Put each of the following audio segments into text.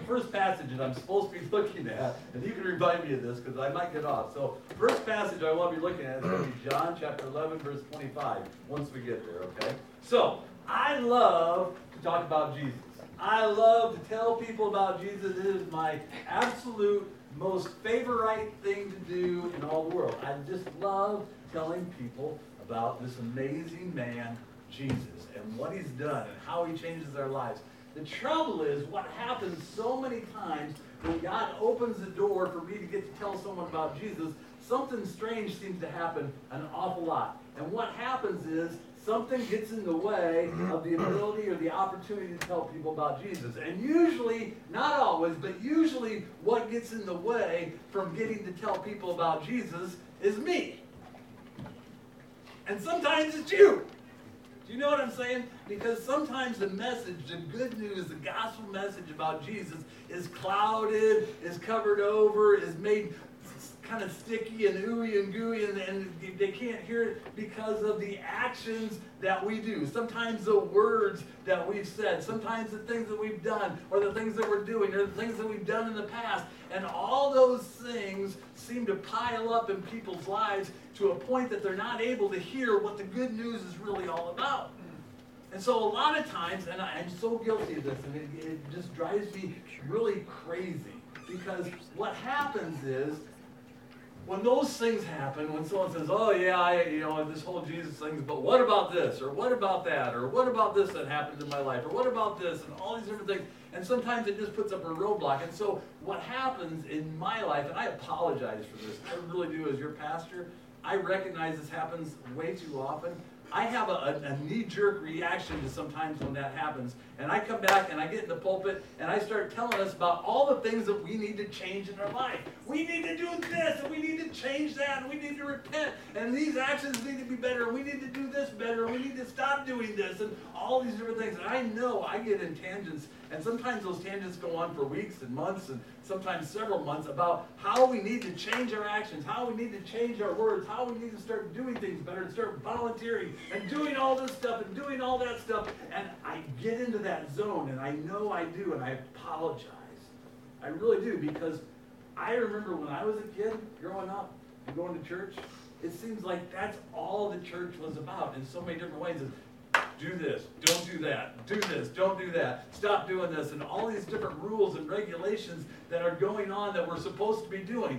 first passage that I'm supposed to be looking at, and you can remind me of this because I might get off. So, first passage I want to be looking at is going to be John chapter 11, verse 25, once we get there, okay? So, I love to talk about Jesus. I love to tell people about Jesus. It is my absolute most favorite thing to do in all the world. I just love telling people about this amazing man, Jesus, and what he's done and how he changes our lives. The trouble is, what happens so many times when God opens the door for me to get to tell someone about Jesus, something strange seems to happen an awful lot. And what happens is, something gets in the way of the ability or the opportunity to tell people about Jesus. And usually, not always, but usually what gets in the way from getting to tell people about Jesus is me. And sometimes it's you. Do you know what I'm saying? Because sometimes the message, the good news, the gospel message about Jesus is clouded, is covered over, is made kind of sticky and ooey and gooey, and they can't hear it because of the actions that we do. Sometimes the words that we've said, sometimes the things that we've done, or the things that we're doing, or the things that we've done in the past. And all those things seem to pile up in people's lives to a point that they're not able to hear what the good news is really all about. And so a lot of times, and I'm so guilty of this, and it just drives me really crazy, because what happens is, when those things happen, when someone says, oh yeah, this whole Jesus thing, but what about this, or what about that, or what about this that happened in my life, or what about this, and all these different things, and sometimes it just puts up a roadblock. And so what happens in my life, and I apologize for this, I really do as your pastor, I recognize this happens way too often. I have a knee-jerk reaction to sometimes when that happens. And I come back and I get in the pulpit and I start telling us about all the things that we need to change in our life. We need to do this, and we need to change that, and we need to repent, and these actions need to be better, and we need to do this better, and we need to stop doing this, and all these different things. And I know I get in tangents, and sometimes those tangents go on for weeks and months, and sometimes several months, about how we need to change our actions, how we need to change our words, how we need to start doing things better, and start volunteering, and doing all this stuff, and doing all that stuff. And I get into that zone, and I know I do, and I apologize. I really do, because I remember when I was a kid, growing up and going to church, it seems like that's all the church was about in so many different ways. Do this, don't do that, do this, don't do that, stop doing this, and all these different rules and regulations that are going on that we're supposed to be doing.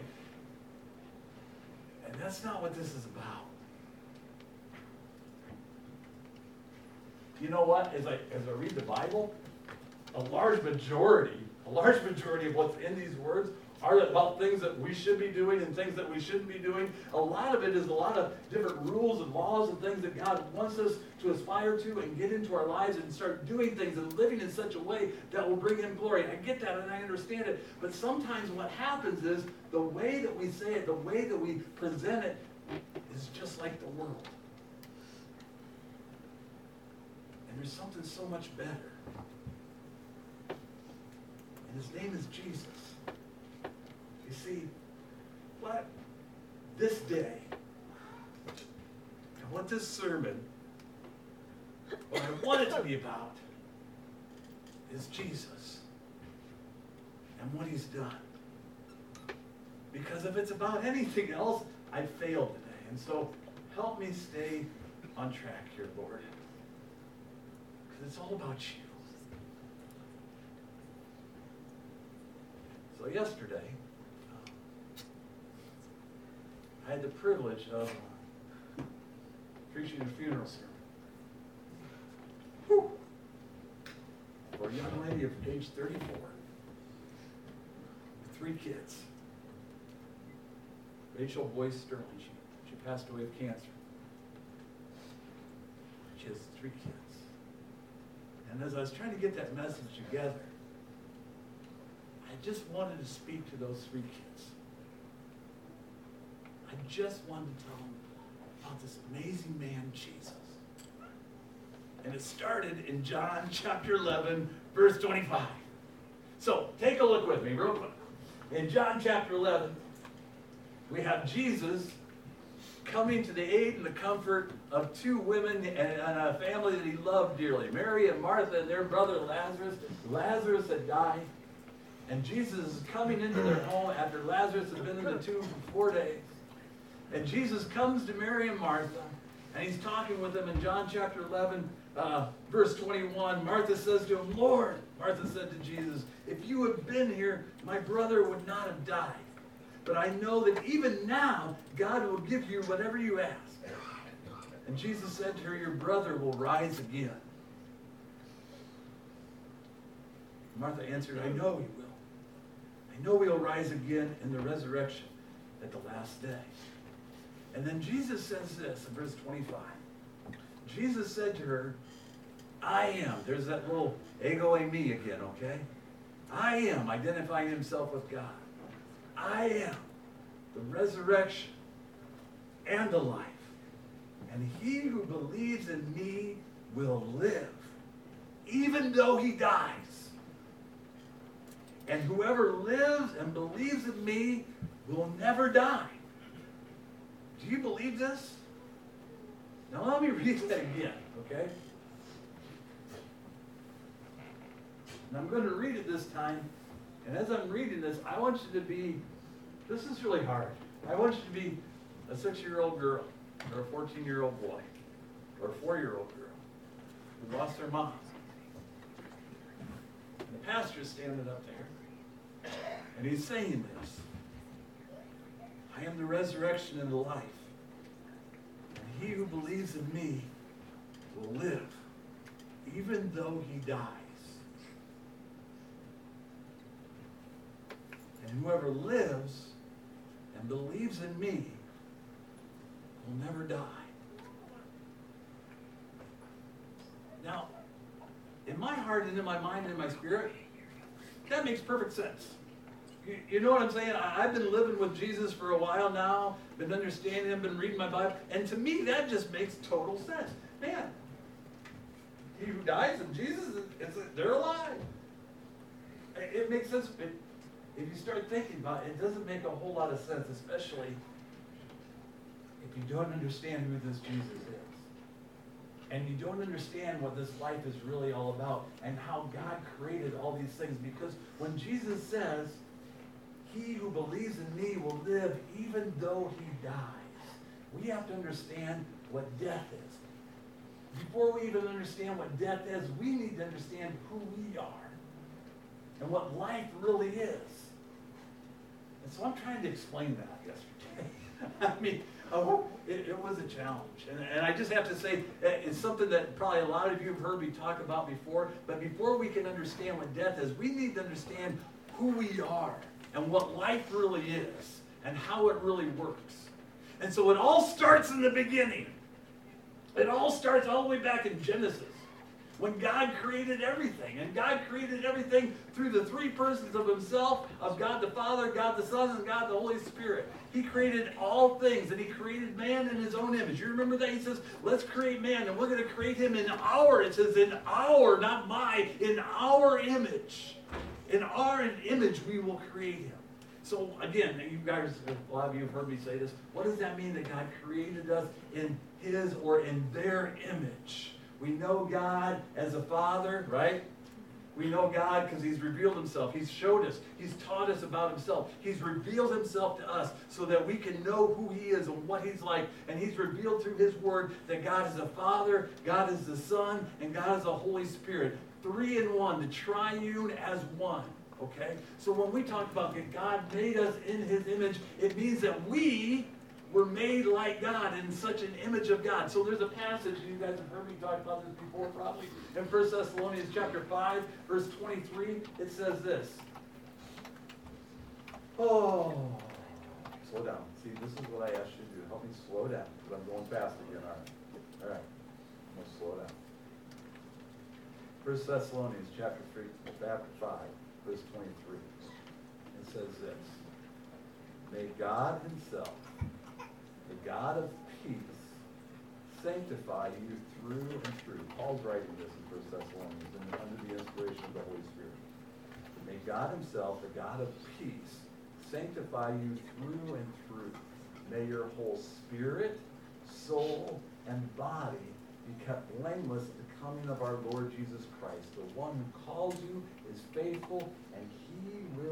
And that's not what this is about. You know what? As I read the Bible, a large majority of what's in these words are about things that we should be doing and things that we shouldn't be doing. A lot of it is a lot of different rules and laws and things that God wants us to aspire to and get into our lives and start doing things and living in such a way that will bring Him glory. I get that and I understand it. But sometimes what happens is the way that we say it, the way that we present it, is just like the world. And there's something so much better. And His name is Jesus. You see, what this day, and what this sermon, what I want it to be about, is Jesus and what He's done. Because if it's about anything else, I failed today. And so help me stay on track here, Lord. Because it's all about you. So yesterday, I had the privilege of preaching a funeral sermon. Whew. For a young lady of age 34 with 3 kids. Rachel Boyce Sterling. She passed away of cancer. She has 3 kids. And as I was trying to get that message together, I just wanted to speak to those 3 kids. I just wanted to tell them about this amazing man, Jesus. And it started in John chapter 11, verse 25. So, take a look with me real quick. In John chapter 11, we have Jesus coming to the aid and the comfort of 2 women and a family that He loved dearly, Mary and Martha and their brother Lazarus. Lazarus had died. And Jesus is coming into their home after Lazarus had been in the tomb for 4 days. And Jesus comes to Mary and Martha, and he's talking with them in John chapter 11, verse 21. Martha says to him, Lord, Martha said to Jesus, if you had been here, my brother would not have died. But I know that even now, God will give you whatever you ask. And Jesus said to her, your brother will rise again. Martha answered, I know he will. I know he'll rise again in the resurrection at the last day. And then Jesus says this in verse 25. Jesus said to her, I am. There's that little ego eimi again, okay? I am, identifying himself with God. I am the resurrection and the life. And he who believes in me will live, even though he dies. And whoever lives and believes in me will never die. Do you believe this? Now let me read that again, okay? And I'm going to read it this time. And as I'm reading this, I want you to be, this is really hard. I want you to be a 6-year-old girl, or a 14-year-old boy, or a 4-year-old girl who lost their mom. And the pastor's standing up there, and he's saying this. I am the resurrection and the life. And he who believes in me will live, even though he dies. And whoever lives and believes in me will never die. Now, in my heart and in my mind and in my spirit, that makes perfect sense. You know what I'm saying? I've been living with Jesus for a while now, been understanding him, been reading my Bible, and to me that just makes total sense. Man, he who dies and Jesus, they're alive. It makes sense. If you start thinking about it, it doesn't make a whole lot of sense, especially if you don't understand who this Jesus is. And you don't understand what this life is really all about and how God created all these things. Because when Jesus says, he who believes in me will live even though he dies, we have to understand what death is. Before we even understand what death is, we need to understand who we are and what life really is. And so I'm trying to explain that yesterday. I mean, it was a challenge. And I just have to say, it's something that probably a lot of you have heard me talk about before. But before we can understand what death is, we need to understand who we are and what life really is and how it really works. And so it all starts in the beginning. It all starts all the way back in Genesis, when God created everything. And God created everything through the three persons of himself, of God the Father, God the Son, and God the Holy Spirit. He created all things, and he created man in his own image. You remember that? He says, let's create man, and we're going to create him in our, it says in our, not my, in our image. In our image we will create him. So again, you guys, a lot of you have heard me say this. What does that mean that God created us in his or in their image? We know God as a father, right? We know God because he's revealed himself. He's showed us. He's taught us about himself. He's revealed himself to us so that we can know who he is and what he's like. And he's revealed through his word that God is a Father, God is the Son, and God is the Holy Spirit. 3 in 1, the triune as one. Okay? So when we talk about that God made us in his image, it means that we were made like God, in such an image of God. So there's a passage, you guys have heard me talk about this before probably, in 1 Thessalonians chapter 5, verse 23, it says this. Oh, slow down. See, this is what I asked you to do. Help me slow down, because I'm going fast again. All right. I'm going to slow down. 1 Thessalonians chapter 5, verse 23. It says this. May God himself, the God of peace, sanctify you through and through. Paul's writing this in 1 Thessalonians under the inspiration of the Holy Spirit. May God himself, the God of peace, sanctify you through and through. May your whole spirit, soul, and body be kept blameless at the coming of our Lord Jesus Christ. The one who calls you is faithful, and he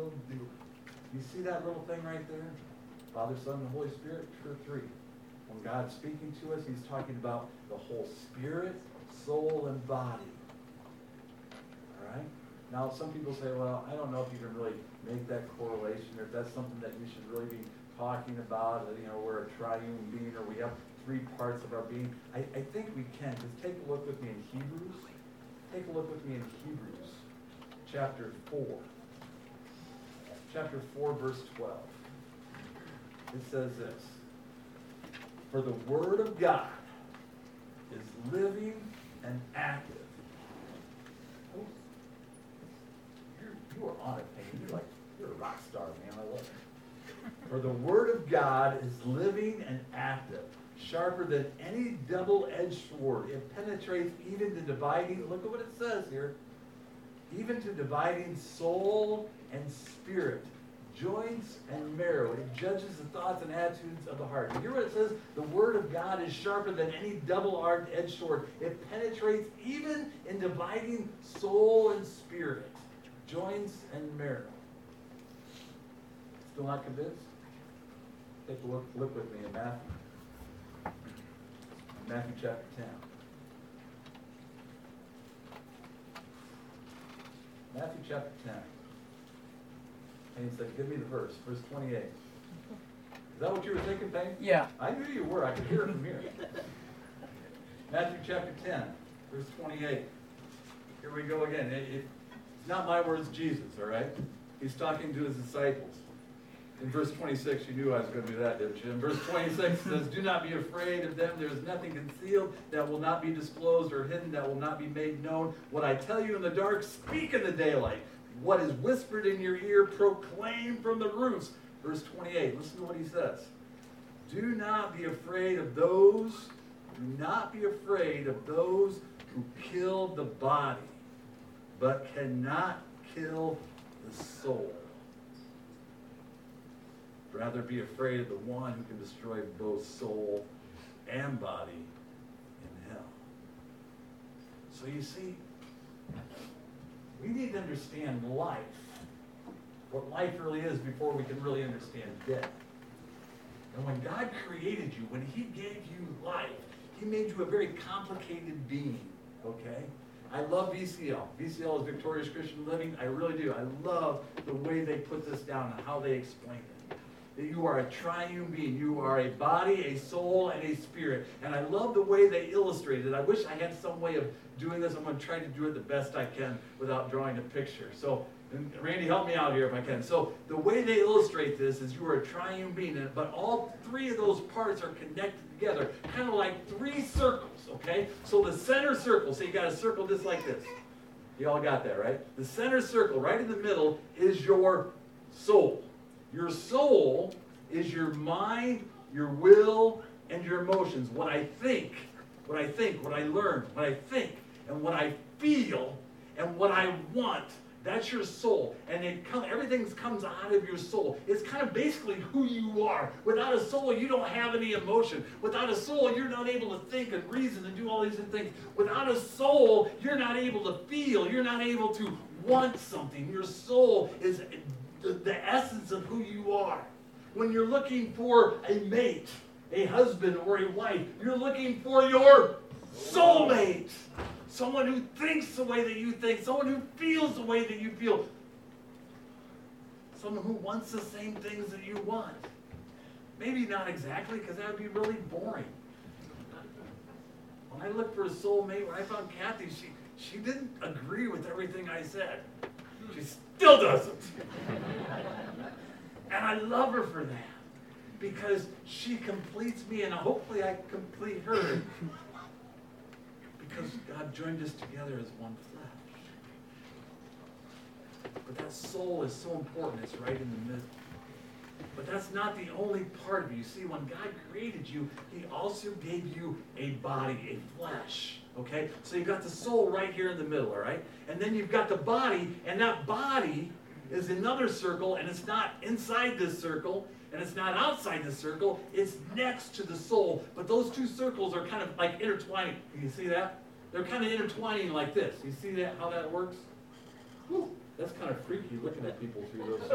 You see that little thing right there? Father, Son, and Holy Spirit, for three. When God's speaking to us, he's talking about the whole spirit, soul, and body. All right? Now, some people say, well, I don't know if you can really make that correlation, or if that's something that you should really be talking about, that, we're a triune being, or we have three parts of our being. I think we can. Just take a look with me in Hebrews. Take a look with me in Hebrews, chapter 4. Chapter 4, verse 12. It says this. For the Word of God is living and active. Oh, you are on it, Payne. You're a rock star, man. I love it. For the Word of God is living and active, sharper than any double-edged sword. It penetrates even to dividing, look at what it says here, even to dividing soul and spirit, joints and marrow. It judges the thoughts and attitudes of the heart. You hear what it says? The Word of God is sharper than any double-edged sword. It penetrates even in dividing soul and spirit, joints and marrow. Still not convinced? Take a look with me in Matthew. Matthew chapter 10. Matthew chapter 10. And he said, give me the verse 28. Is that what you were thinking, Payne? Yeah. I knew you were. I could hear it from here. Matthew chapter 10, verse 28. Here we go again. It's not my words, Jesus, all right? He's talking to his disciples. In verse 26, you knew I was going to do that, didn't you? In verse 26 says, do not be afraid of them. There is nothing concealed that will not be disclosed, or hidden that will not be made known. What I tell you in the dark, speak in the daylight. What is whispered in your ear, proclaim from the roofs. Verse 28, listen to what he says. Do not be afraid of those who kill the body, but cannot kill the soul. Rather be afraid of the one who can destroy both soul and body in hell. So you see, we need to understand life, what life really is, before we can really understand death. And when God created you, when he gave you life, he made you a very complicated being, okay? I love VCL. VCL is Victorious Christian Living. I really do. I love the way they put this down and how they explain it. That you are a triune being. You are a body, a soul, and a spirit. And I love the way they illustrate it. I wish I had some way of doing this. I'm going to try to do it the best I can without drawing a picture. So, Randy, help me out here if I can. So, the way they illustrate this is you are a triune being, but all three of those parts are connected together, kind of like three circles, okay? So, the center circle, so you got a circle just like this. You all got that, right? The center circle, right in the middle, is your soul. Your soul is your mind, your will, and your emotions. What I think, what I learn, what I think, and what I feel, and what I want. That's your soul. And everything comes out of your soul. It's kind of basically who you are. Without a soul, you don't have any emotion. Without a soul, you're not able to think and reason and do all these things. Without a soul, you're not able to feel. You're not able to want something. Your soul is the essence of who you are. When you're looking for a mate, a husband or a wife, you're looking for your soulmate. Someone who thinks the way that you think, someone who feels the way that you feel, someone who wants the same things that you want. Maybe not exactly, because that would be really boring. When I looked for a soulmate, when I found Kathy, she didn't agree with everything I said. She still doesn't. And I love her for that, because she completes me, and hopefully I complete her, because God joined us together as one flesh. But that soul is so important. It's right in the middle. But that's not the only part of you. You see, when God created you, he also gave you a body, a flesh. Okay? So you've got the soul right here in the middle, all right? And then you've got the body, and that body is another circle, and it's not inside this circle, and it's not outside the circle. It's next to the soul. But those two circles are kind of like intertwining. Can you see that? They're kind of intertwining like this. You see that? How that works? Whew, that's kind of freaky looking at people through those circles.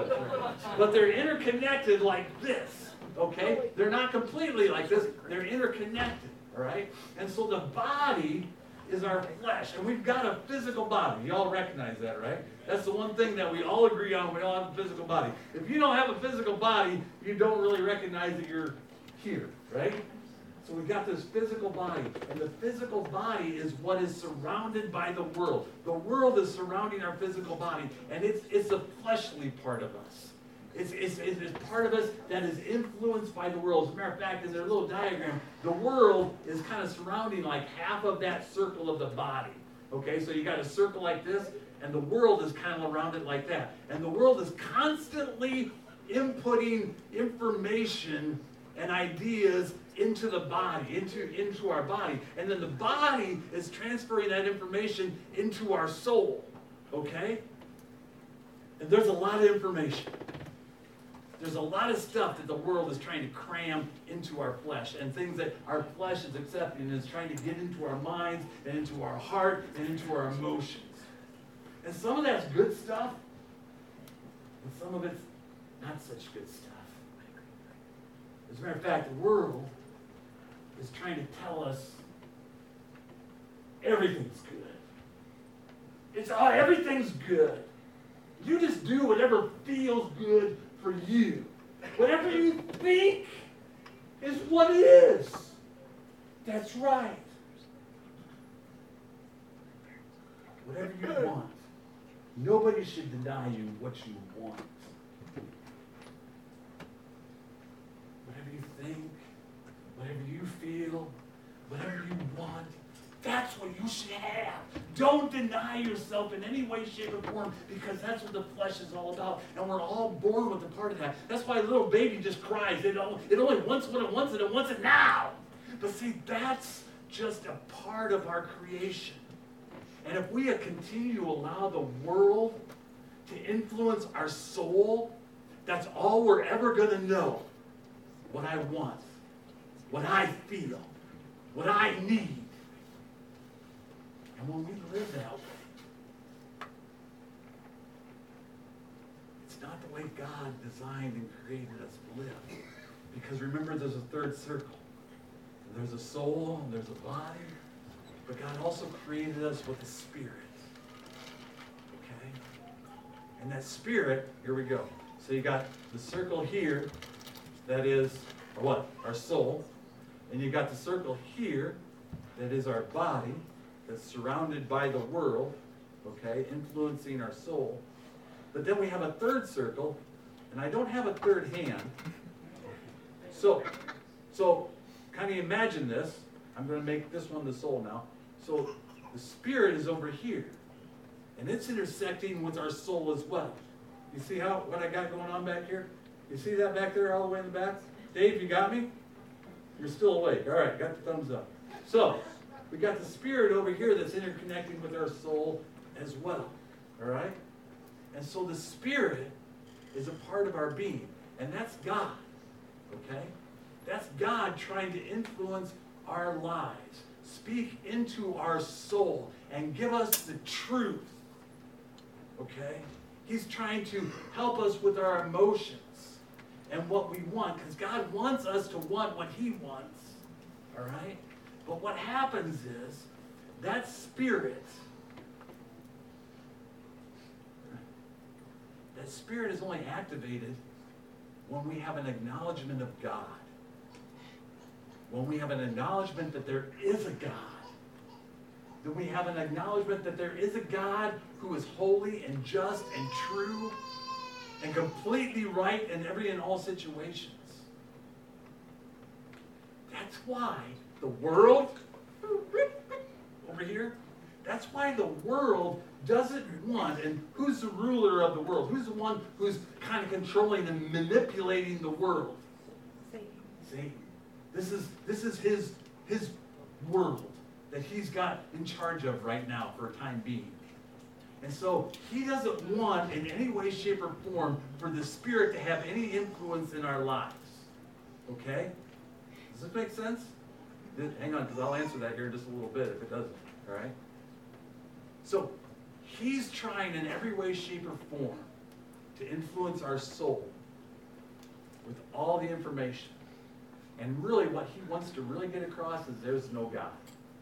But they're interconnected like this, okay? They're not completely like this. They're interconnected, all right? And so the body is our flesh, and we've got a physical body. You all recognize that, right? That's the one thing that we all agree on. We all have a physical body. If you don't have a physical body, you don't really recognize that you're here, right? So we've got this physical body, and the physical body is what is surrounded by the world. The world is surrounding our physical body, and it's a fleshly part of us. It's part of us that is influenced by the world. As a matter of fact, in their little diagram, the world is kind of surrounding like half of that circle of the body. Okay, so you got a circle like this, and the world is kind of around it like that. And the world is constantly inputting information and ideas into the body, into our body. And then the body is transferring that information into our soul. Okay? And there's a lot of information. There's a lot of stuff that the world is trying to cram into our flesh, and things that our flesh is accepting and is trying to get into our minds and into our heart and into our emotions. And some of that's good stuff, and some of it's not such good stuff. As a matter of fact, the world is trying to tell us everything's good. Everything's good. You just do whatever feels good for you. Whatever you think is what it is. That's right. Whatever you want. Nobody should deny you what you want. Whatever you think, whatever you feel, whatever you want, that's what you should have. Don't deny yourself in any way, shape, or form, because that's what the flesh is all about. And we're all born with a part of that. That's why a little baby just cries. It only wants what it wants, and it wants it now. But see, that's just a part of our creation. And if we continue to allow the world to influence our soul, that's all we're ever going to know. What I want, what I feel, what I need. And when we live that way, it's not the way God designed and created us to live. Because remember, there's a third circle. There's a soul, and there's a body, but God also created us with a spirit. Okay? And that spirit, here we go. So you got the circle here, that is what? Our soul. And you got the circle here, that is our body, that's surrounded by the world, okay, influencing our soul. But then we have a third circle, and I don't have a third hand. So kind of imagine this. I'm going to make this one the soul now. So the spirit is over here, and it's intersecting with our soul as well. You see what I got going on back here? You see that back there all the way in the back? Dave, you got me? You're still awake. All right, got the thumbs up. So we got the spirit over here that's interconnecting with our soul as well. All right? And so the spirit is a part of our being, and that's God. Okay? That's God trying to influence our lives, speak into our soul, and give us the truth. Okay? He's trying to help us with our emotions and what we want, because God wants us to want what He wants. All right? But what happens is that spirit is only activated when we have an acknowledgement of God. When we have an acknowledgement that there is a God. Then we have an acknowledgement that there is a God who is holy and just and true and completely right in every and all situations. That's why the world, over here, that's why the world doesn't want, and who's the ruler of the world? Who's the one who's kind of controlling and manipulating the world? Satan. This is his world that he's got in charge of right now for a time being. And so he doesn't want in any way, shape, or form for the Spirit to have any influence in our lives. Okay? Does this make sense? Hang on, because I'll answer that here in just a little bit if it doesn't. All right? So he's trying in every way, shape, or form to influence our soul with all the information. And really what he wants to really get across is there's no God.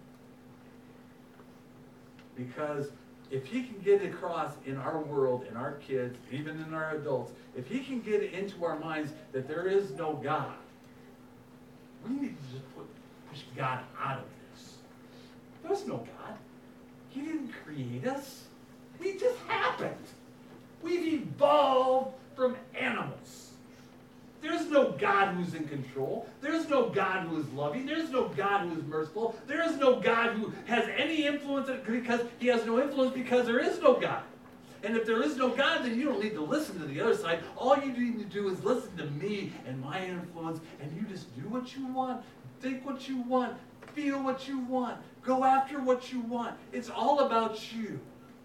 Because if he can get across in our world, in our kids, even in our adults, if he can get it into our minds that there is no God, we need to just push God out of this. There's no God. He didn't create us. We just happened. We've evolved from animals. There's no God who's in control. There's no God who is loving. There's no God who is merciful. There is no God who has any influence because he has no influence because there is no God. And if there is no God, then you don't need to listen to the other side. All you need to do is listen to me and my influence, and you just do what you want, think what you want, feel what you want, go after what you want. It's all about you.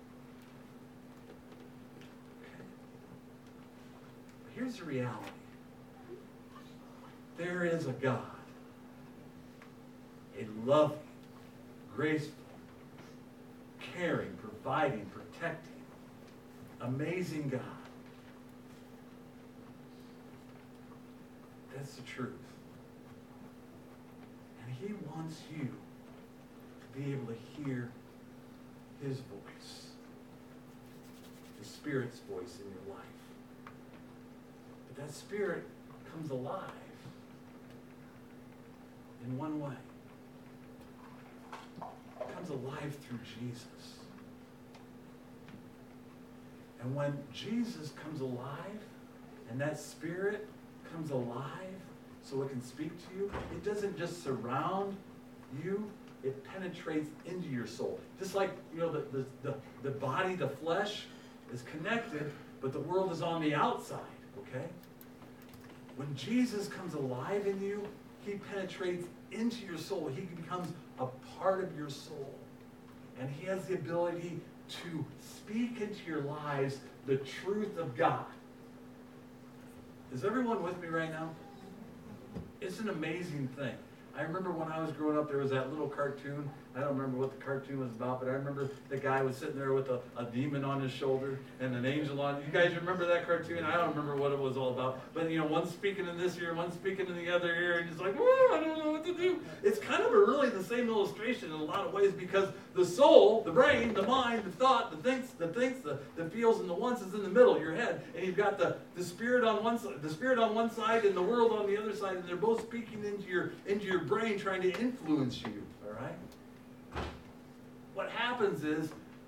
Okay. Here's the reality. There is a God, a loving, graceful, caring, providing, protecting, amazing God. That's the truth. And he wants you to be able to hear his voice, the Spirit's voice in your life. But that Spirit comes alive in one way. It comes alive through Jesus. And when Jesus comes alive, and that Spirit comes alive so it can speak to you, it doesn't just surround you, it penetrates into your soul. Just like, the body, the flesh is connected, but the world is on the outside, okay? When Jesus comes alive in you, he penetrates into your soul. He becomes a part of your soul. And he has the ability to speak into your lives the truth of God. Is everyone with me right now? It's an amazing thing. I remember when I was growing up, there was that little cartoon. I don't remember what the cartoon was about, but I remember the guy was sitting there with a demon on his shoulder and an angel on. You guys remember that cartoon? I don't remember what it was all about. But, one's speaking in this ear, one's speaking in the other ear, and he's like, I don't know what to do. It's kind of really the same illustration in a lot of ways because the soul, the brain, the mind, the thought, the thinks, the feels, and the wants is in the middle of your head. And you've got the spirit on one side and the world on the other side, and they're both speaking into your brain trying to influence you, all right? What happens is,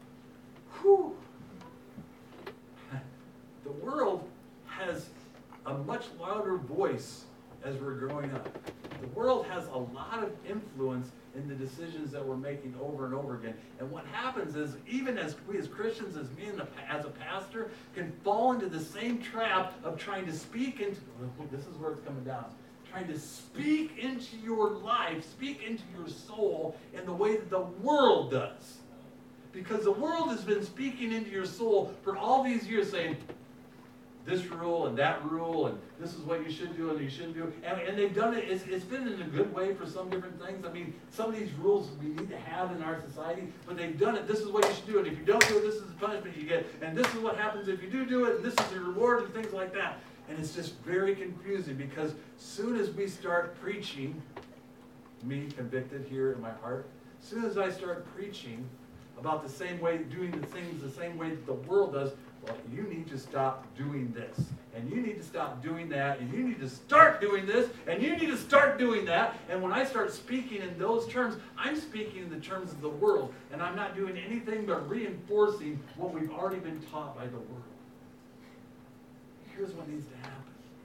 the world has a much louder voice as we're growing up. The world has a lot of influence in the decisions that we're making over and over again. And what happens is, even as we as Christians, as me as a pastor, can fall into the same trap of trying to speak into, this is where it's coming down, trying to speak into your life, speak into your soul in the way that the world does. Because the world has been speaking into your soul for all these years saying, this rule and that rule, and this is what you should do and you shouldn't do. And they've done it, it's been in a good way for some different things. I mean, some of these rules we need to have in our society, but they've done it, this is what you should do, and if you don't do it, this is the punishment you get, and this is what happens if you do it, and this is the reward, and things like that. And it's just very confusing because soon as we start preaching, me convicted here in my heart, as soon as I start preaching about the same way, doing the things the same way that the world does, well, you need to stop doing this, and you need to stop doing that, and you need to start doing this, and you need to start doing that. And when I start speaking in those terms, I'm speaking in the terms of the world, and I'm not doing anything but reinforcing what we've already been taught by the world. Here's what needs to happen.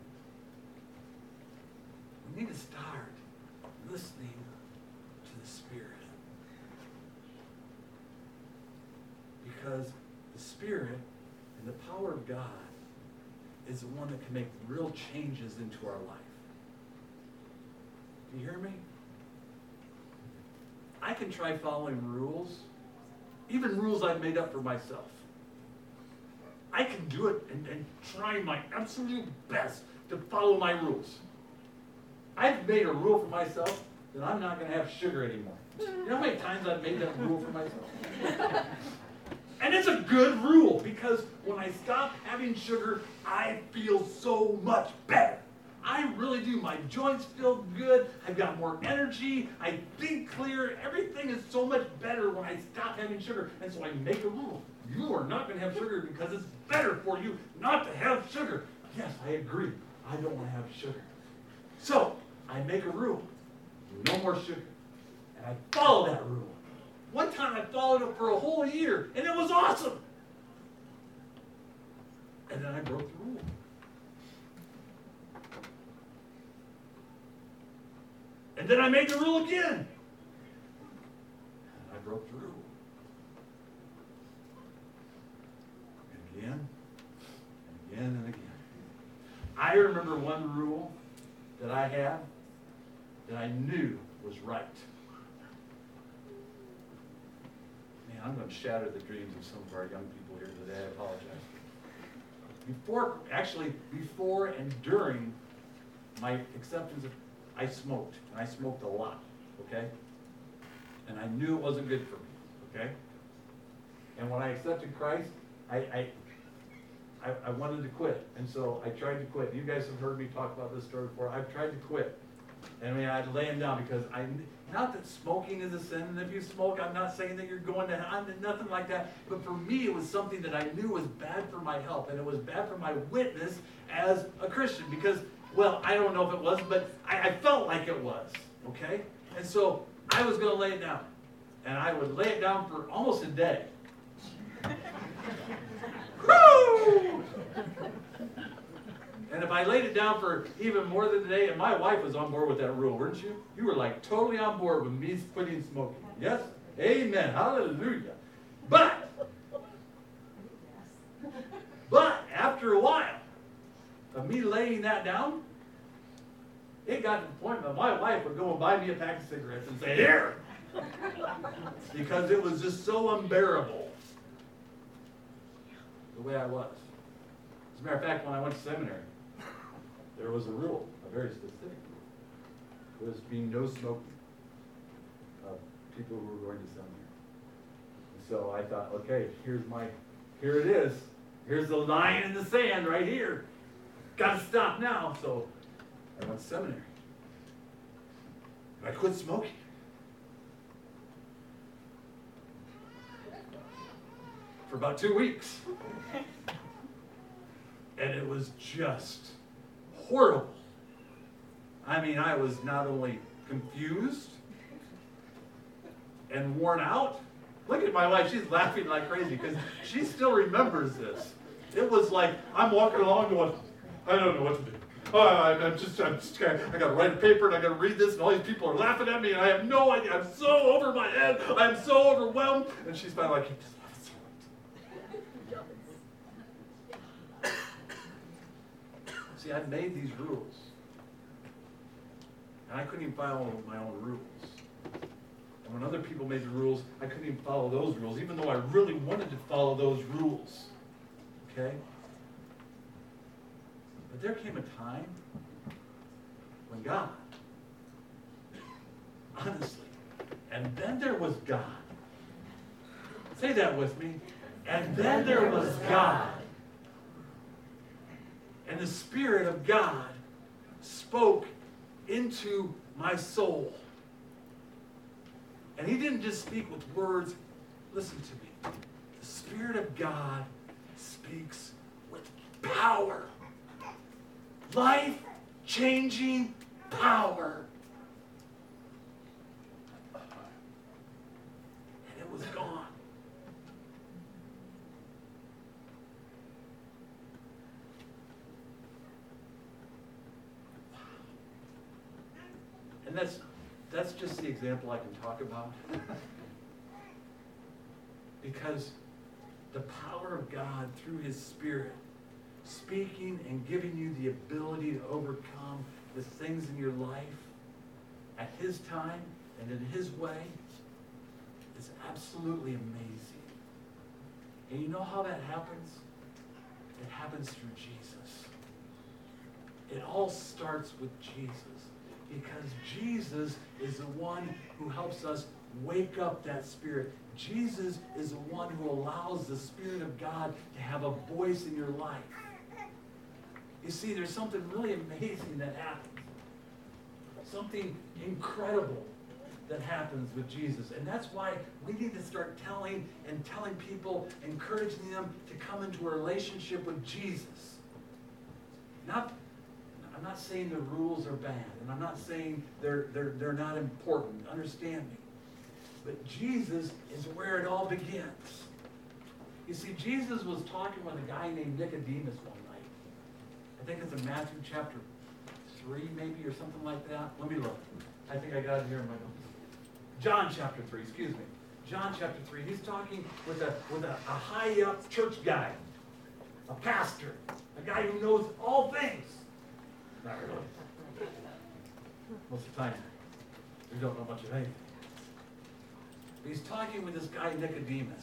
We need to start listening to the Spirit. Because the Spirit and the power of God is the one that can make real changes into our life. Do you hear me? I can try following rules, even rules I've made up for myself. I can do it and try my absolute best to follow my rules. I've made a rule for myself that I'm not going to have sugar anymore. You know how many times I've made that rule for myself? And it's a good rule because when I stop having sugar, I feel so much better. I really do. My joints feel good. I've got more energy. I think clear. Everything is so much better when I stop having sugar. And so I make a rule. You are not going to have sugar because it's better for you not to have sugar. Yes, I agree. I don't want to have sugar. So I make a rule. No more sugar. And I follow that rule. One time I followed it for a whole year, and it was awesome. And then I broke the rule. And then I made the rule again. And I broke the rule. And again, and again, and again. I remember one rule that I had that I knew was right. Man, I'm going to shatter the dreams of some of our young people here today. I apologize. Before and during my acceptance of, I smoked, and I smoked a lot, okay? And I knew it wasn't good for me, okay? And when I accepted Christ, I wanted to quit, and so I tried to quit. You guys have heard me talk about this story before. I've tried to quit. And I mean, I'd lay him down because not that smoking is a sin, and if you smoke, I'm not saying that you're going to, nothing like that. But for me, it was something that I knew was bad for my health, and it was bad for my witness as a Christian because, well, I don't know if it was, but I felt like it was, okay? And so I was going to lay it down, and I would lay it down for almost a day. Woo! And if I laid it down for even more than a day, and my wife was on board with that rule, weren't you? You were like totally on board with me quitting smoking. Yes? Amen. Hallelujah. But after a while of me laying that down, it got to the point that my wife would go and buy me a pack of cigarettes and say, here! Because it was just so unbearable the way I was. As a matter of fact, when I went to seminary, there was a rule, a very specific rule. There was being no smoking of people who were going to seminary. And so I thought, okay, here it is. Here's the line in the sand right here. Got to stop now. So I went to seminary. And I quit smoking. For about 2 weeks. And it was just horrible. I mean, I was not only confused and worn out. Look at my wife, she's laughing like crazy because she still remembers this. It was like, I'm walking along going, I don't know what to do. Oh, I'm just I got to write a paper and I got to read this and all these people are laughing at me and I have no idea. I'm so over my head. I'm so overwhelmed. And she's finally like, just let it slip. See, I'd made these rules. And I couldn't even follow my own rules. And when other people made the rules, I couldn't even follow those rules, even though I really wanted to follow those rules. Okay? But there came a time when God, honestly, and then there was God. Say that with me. And then there was God. And the Spirit of God spoke into my soul. And He didn't just speak with words. Listen to me. The Spirit of God speaks with power. Life-changing power. And it was gone. And that's just the example I can talk about. Because the power of God through His Spirit speaking and giving you the ability to overcome the things in your life at His time and in His way is absolutely amazing. And you know how that happens? It happens through Jesus. It all starts with Jesus. Because Jesus is the one who helps us wake up that spirit. Jesus is the one who allows the Spirit of God to have a voice in your life. You see, there's something really amazing that happens. Something incredible that happens with Jesus. And that's why we need to start telling people, encouraging them to come into a relationship with Jesus. I'm not saying the rules are bad, and I'm not saying they're not important. Understand me. But Jesus is where it all begins. You see, Jesus was talking with a guy named Nicodemus one night. I think it's in Matthew chapter 3 maybe, or something like that. Let me look. I think I got it here in my notes. John chapter 3, excuse me. John chapter 3. He's talking with a high-up church guy, a pastor, a guy who knows all things. Not really. Most of the time, we don't know much of anything. But he's talking with this guy Nicodemus.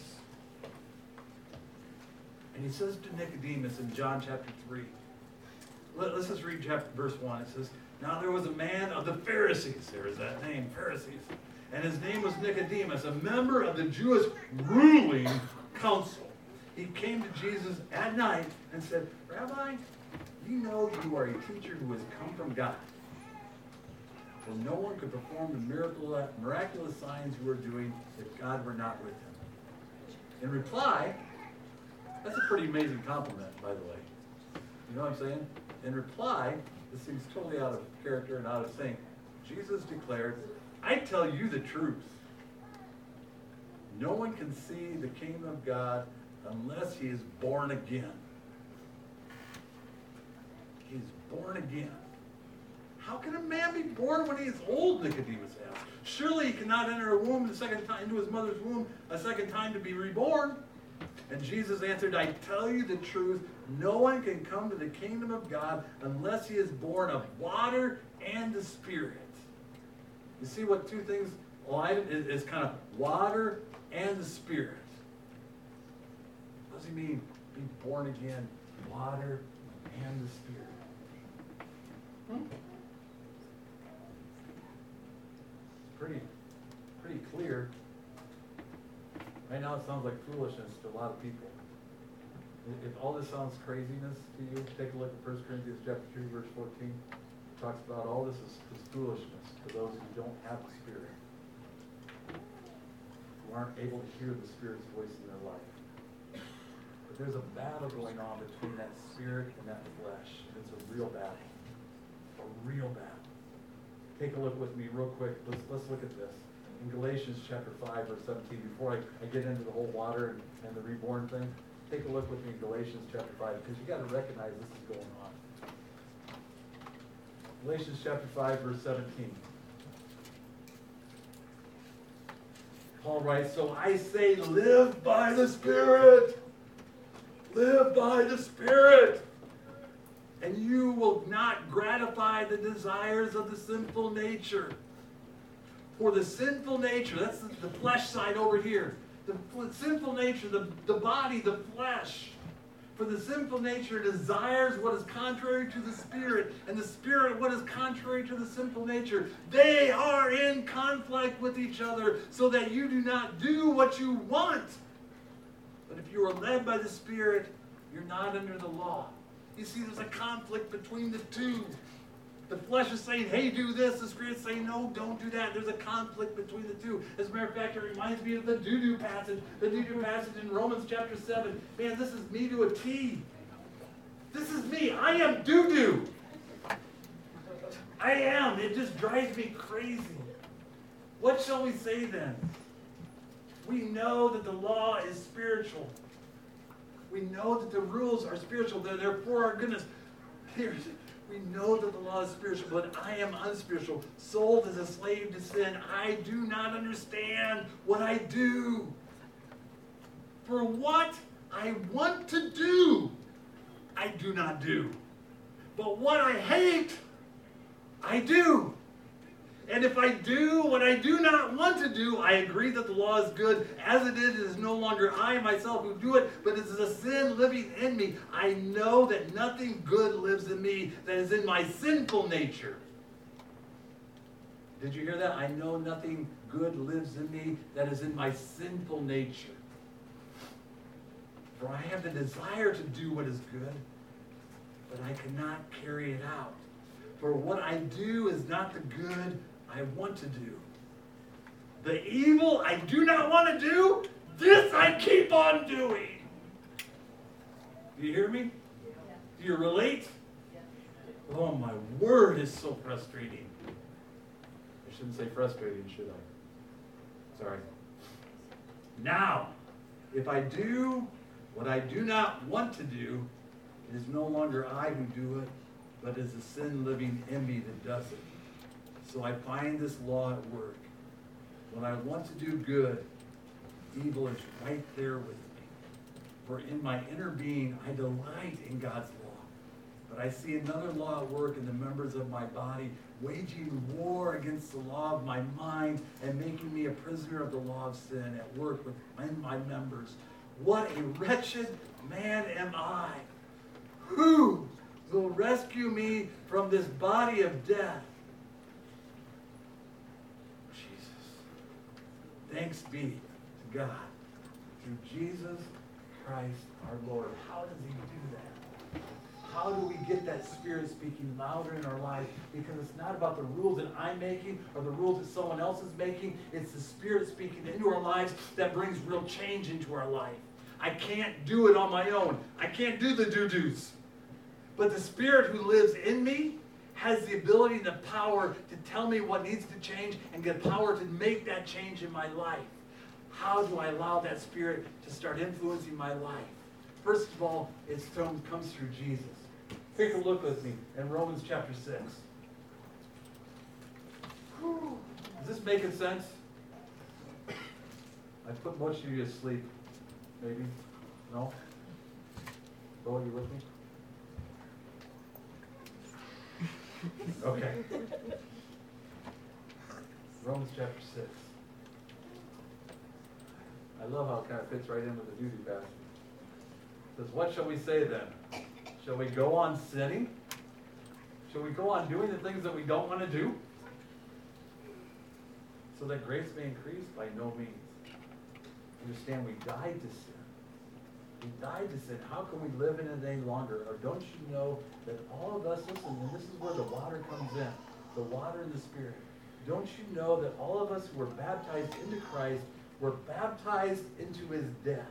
And he says to Nicodemus in John chapter 3, let's just read verse 1. It says, "Now there was a man of the Pharisees," there is that name, Pharisees, "and his name was Nicodemus, a member of the Jewish ruling council. He came to Jesus at night and said, 'Rabbi, you know you are a teacher who has come from God. For no one could perform the miraculous signs you are doing if God were not with him.'" In reply, that's a pretty amazing compliment, by the way. You know what I'm saying? In reply, this seems totally out of character and out of sync. Jesus declared, "I tell you the truth. No one can see the kingdom of God unless he is born again." He's born again. "How can a man be born when he is old?" Nicodemus asked. "Surely he cannot enter a womb into his mother's womb a second time to be reborn." And Jesus answered, "I tell you the truth, no one can come to the kingdom of God unless he is born of water and the Spirit." You see what two things is kind of water and the Spirit. What does he mean, be born again? Water and the Spirit. Pretty clear. Right now it sounds like foolishness to a lot of people. If all this sounds craziness to you, take a look at 1 Corinthians chapter 3, verse 14. It talks about all this is foolishness to those who don't have the Spirit, who aren't able to hear the Spirit's voice in their life. But there's a battle going on between that Spirit and that flesh. And it's a real battle. A real battle. Take a look with me real quick. Let's look at this. In Galatians chapter 5, verse 17, before I get into the whole water and the reborn thing, take a look with me in Galatians chapter 5, because you've got to recognize this is going on. Galatians chapter 5, verse 17. Paul writes, "So I say, live by the Spirit. Live by the Spirit. And you will not gratify the desires of the sinful nature." For the sinful nature, that's the flesh side over here. The sinful nature, the body, the flesh. For the sinful nature desires what is contrary to the Spirit, and the Spirit what is contrary to the sinful nature. They are in conflict with each other, so that you do not do what you want. But if you are led by the Spirit, you're not under the law. You see, there's a conflict between the two. The flesh is saying, hey, do this. The Spirit is saying, no, don't do that. There's a conflict between the two. As a matter of fact, it reminds me of the doo-doo passage. The doo-doo passage in Romans chapter 7. Man, this is me to a T. This is me. I am doo-doo. I am. It just drives me crazy. What shall we say then? We know that the law is spiritual. We know that the rules are spiritual. They're for our goodness. We know that the law is spiritual, but I am unspiritual, sold as a slave to sin. I do not understand what I do. For what I want to do, I do not do. But what I hate, I do. And if I do what I do not want to do, I agree that the law is good. As it is no longer I myself who do it, but it is a sin living in me. I know that nothing good lives in me, that is in my sinful nature. Did you hear that? I know nothing good lives in me that is in my sinful nature. For I have the desire to do what is good, but I cannot carry it out. For what I do is not the good I want to do. The evil I do not want to do, this I keep on doing. Do you hear me? Do you relate? Oh, my word is so frustrating. I shouldn't say frustrating, should I? Sorry. Now, if I do what I do not want to do, it is no longer I who do it, but is the sin living in me that does it. So I find this law at work. When I want to do good, evil is right there with me. For in my inner being, I delight in God's law. But I see another law at work in the members of my body, waging war against the law of my mind and making me a prisoner of the law of sin at work within my members. What a wretched man am I! Who will rescue me from this body of death? Jesus. Thanks be to God through Jesus Christ our Lord. How does he do that? How do we get that Spirit speaking louder in our lives? Because it's not about the rules that I'm making or the rules that someone else is making. It's the Spirit speaking into our lives that brings real change into our life. I can't do it on my own. I can't do the do-dos. But the Spirit who lives in me has the ability and the power to tell me what needs to change and get power to make that change in my life. How do I allow that Spirit to start influencing my life? First of all, it comes through Jesus. Take a look with me in Romans chapter 6. Is this making sense? I put most of you to sleep. Maybe? No? Bo, you with me? Okay. Romans chapter 6. I love how it kind of fits right in with the duty passage. It says, what shall we say then? Shall we go on sinning? Shall we go on doing the things that we don't want to do? So that grace may increase? By no means. Understand, we died to sin. We died to sin. How can we live in it any longer? Or don't you know that all of us, listen, and this is where the water comes in, the water and the Spirit. Don't you know that all of us who were baptized into Christ were baptized into his death?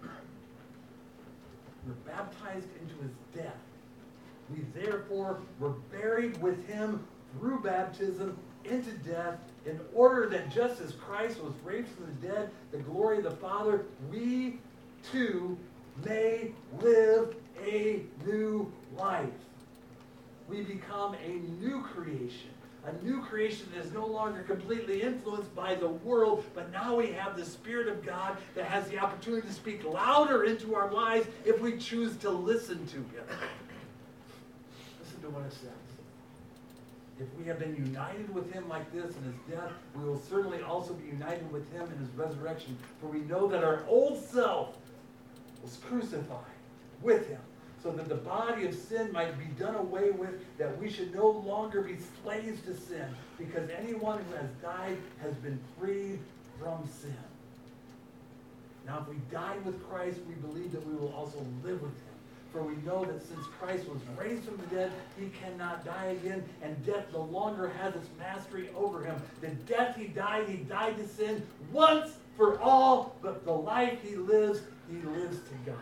We're baptized into his death. We therefore were buried with him through baptism into death, in order that just as Christ was raised from the dead, the glory of the Father, we too may live a new life. We become a new creation. A new creation that is no longer completely influenced by the world, but now we have the Spirit of God that has the opportunity to speak louder into our lives if we choose to listen to him. Listen to what it says. If we have been united with him like this in his death, we will certainly also be united with him in his resurrection. For we know that our old self was crucified with him, so that the body of sin might be done away with, that we should no longer be slaves to sin, because anyone who has died has been freed from sin. Now, if we died with Christ, we believe that we will also live with him. For we know that since Christ was raised from the dead, he cannot die again, and death no longer has its mastery over him. The death he died to sin once for all, but the life he lives to God.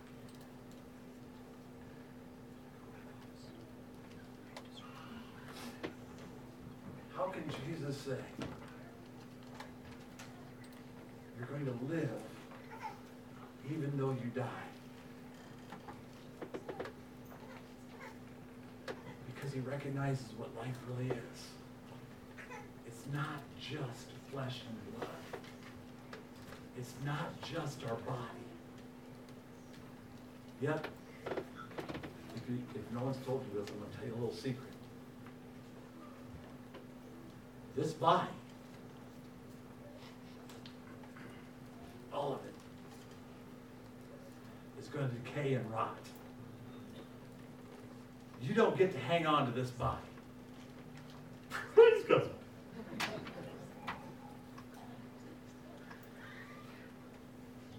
How can Jesus say, you're going to live even though you die? Because he recognizes what life really is. It's not just flesh and blood. It's not just our body. Yet, if no one's told you this, I'm going to tell you a little secret. This body, all of it, is going to decay and rot. You don't get to hang on to this body. Praise God.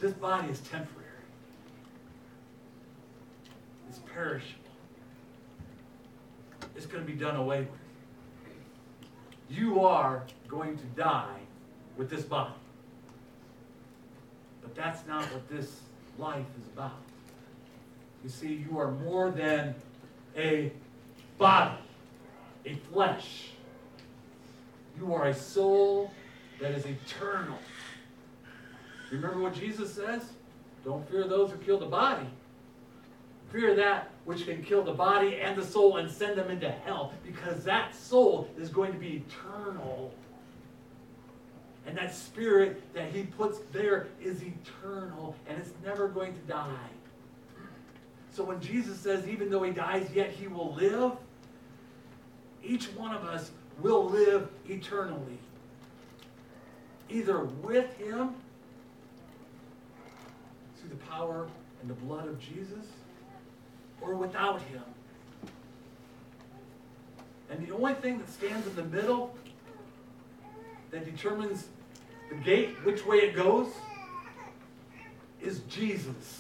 this body is temporary. It's perishable. It's going to be done away with. You are going to die with this body. But that's not what this life is about. You see, you are more than a body, a flesh. You are a soul that is eternal. Remember what Jesus says? Don't fear those who kill the body. Fear that which can kill the body and the soul and send them into hell, because that soul is going to be eternal. And that spirit that he puts there is eternal, and it's never going to die. So when Jesus says, even though he dies, yet he will live, each one of us will live eternally. Either with him, through the power and the blood of Jesus, or without him. And the only thing that stands in the middle that determines the gate, which way it goes, is Jesus.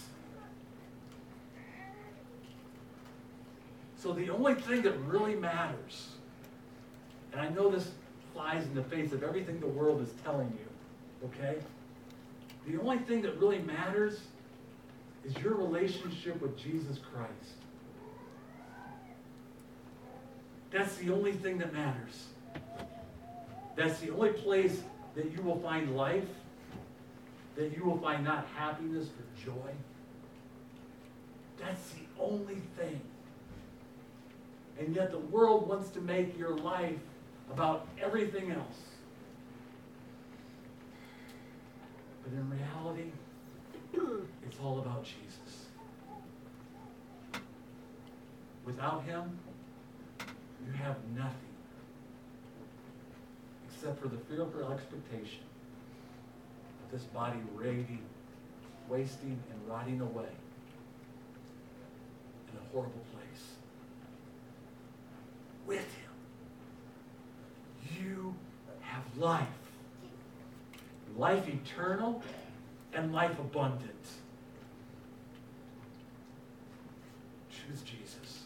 So the only thing that really matters, and I know this flies in the face of everything the world is telling you, okay? The only thing that really matters is your relationship with Jesus Christ. That's the only thing that matters. That's the only place that you will find life, that you will find not happiness but joy. That's the only thing. And yet the world wants to make your life about everything else. But in reality, it's all about Jesus. Without him, you have nothing except for the fearful expectation of this body raging, wasting, and rotting away in a horrible place. With him, you have life. Life eternal and life abundant. Choose Jesus.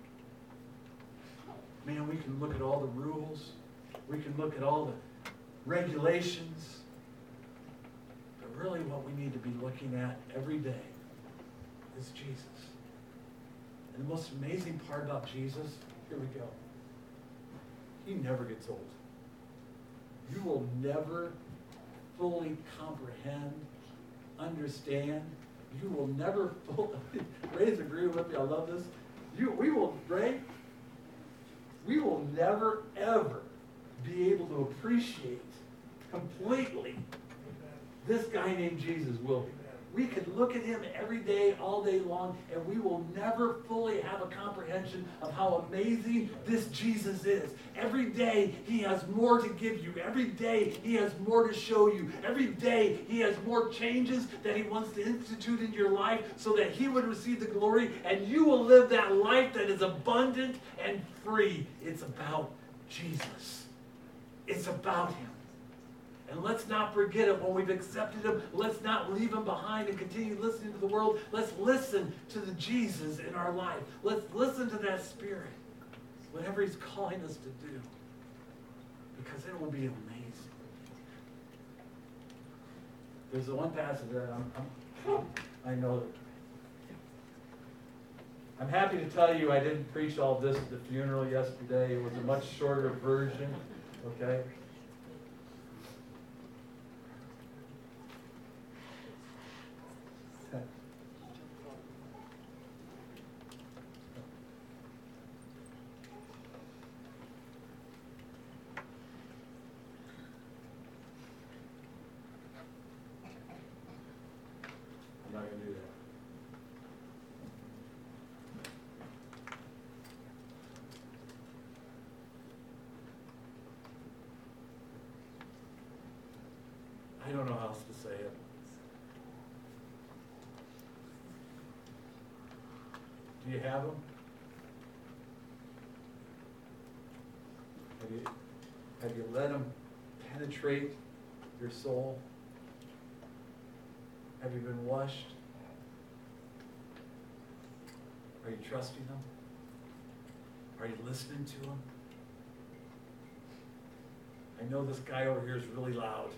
Man, we can look at all the rules. We can look at all the regulations. But really what we need to be looking at every day is Jesus. And the most amazing part about Jesus, here we go. He never gets old. You will never fully comprehend, understand. You will never fully, Ray's agreeing with me, I love this. Ray, we will never, ever be able to appreciate completely this guy named Jesus, will we? We could look at him every day, all day long, and we will never fully have a comprehension of how amazing this Jesus is. Every day, he has more to give you. Every day, he has more to show you. Every day, he has more changes that he wants to institute in your life so that he would receive the glory, and you will live that life that is abundant and free. It's about Jesus. It's about him. And let's not forget it when we've accepted him. Let's not leave him behind and continue listening to the world. Let's listen to the Jesus in our life. Let's listen to that Spirit, whatever he's calling us to do. Because it will be amazing. There's the one passage that I know that I'm happy to tell you I didn't preach all this at the funeral yesterday. It was a much shorter version, okay? I'm not going to do that. I don't know how else to say it. Do you have them? Have you let them penetrate your soul? Have you been washed? Are you trusting Him? Are you listening to Him? I know this guy over here is really loud.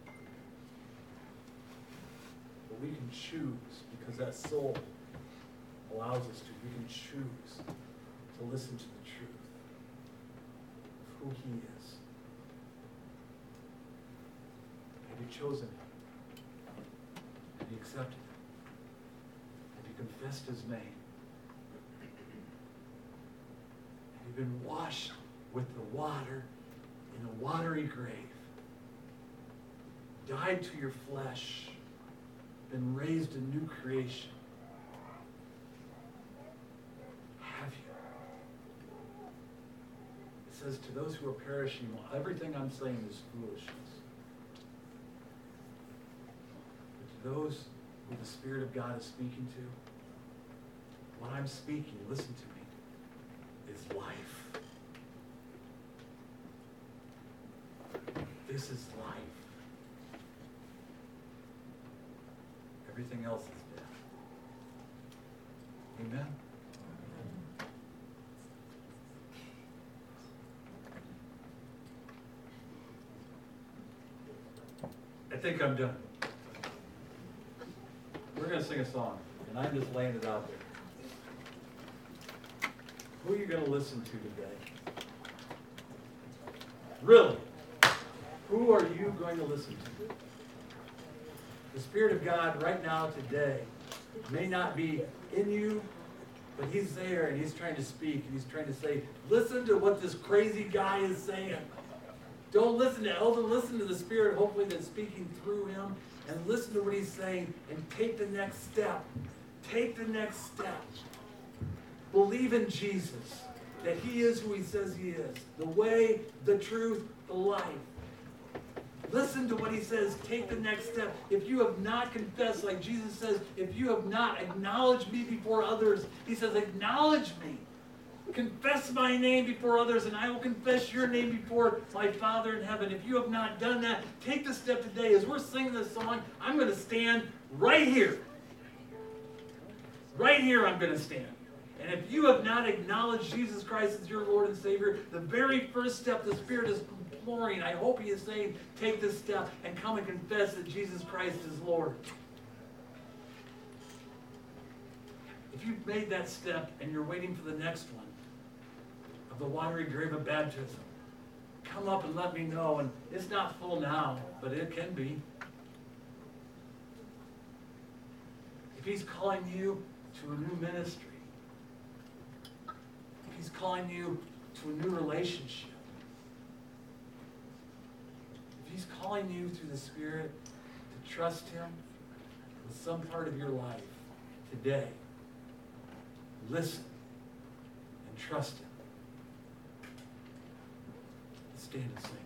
But we can choose, because that soul allows us to. We can choose to listen to the truth of who He is. Have you chosen Him? Have you accepted Him? Have you confessed His name? Have you been washed with the water in a watery grave? Died to your flesh, been raised a new creation? Have you? It says, to those who are perishing, everything I'm saying is foolishness. But to those who the Spirit of God is speaking to, what I'm speaking, listen to me, is life. This is life. Everything else is death. Amen? I think I'm done. We're going to sing a song, and I'm just laying it out there. Who are you going to listen to today? Really? Who are you going to listen to? The Spirit of God right now, today, may not be in you, but He's there and He's trying to speak and He's trying to say, listen to what this crazy guy is saying. Don't listen to Eldon, listen to the Spirit, hopefully, that's speaking through him, and listen to what he's saying and take the next step. Take the next step. Believe in Jesus, that He is who He says He is. The way, the truth, the life. Listen to what He says. Take the next step. If you have not confessed, like Jesus says, if you have not acknowledged me before others, He says, acknowledge me. Confess my name before others, and I will confess your name before my Father in heaven. If you have not done that, take the step today. As we're singing this song, I'm going to stand right here. Right here I'm going to stand. And if you have not acknowledged Jesus Christ as your Lord and Savior, the very first step the Spirit is imploring, I hope He is saying, take this step and come and confess that Jesus Christ is Lord. If you've made that step and you're waiting for the next one, of the watery grave of baptism, come up and let me know. And it's not full now, but it can be. If He's calling you to a new ministry, if He's calling you to a new relationship, if He's calling you through the Spirit to trust Him with some part of your life today, listen and trust Him. Stand and sing.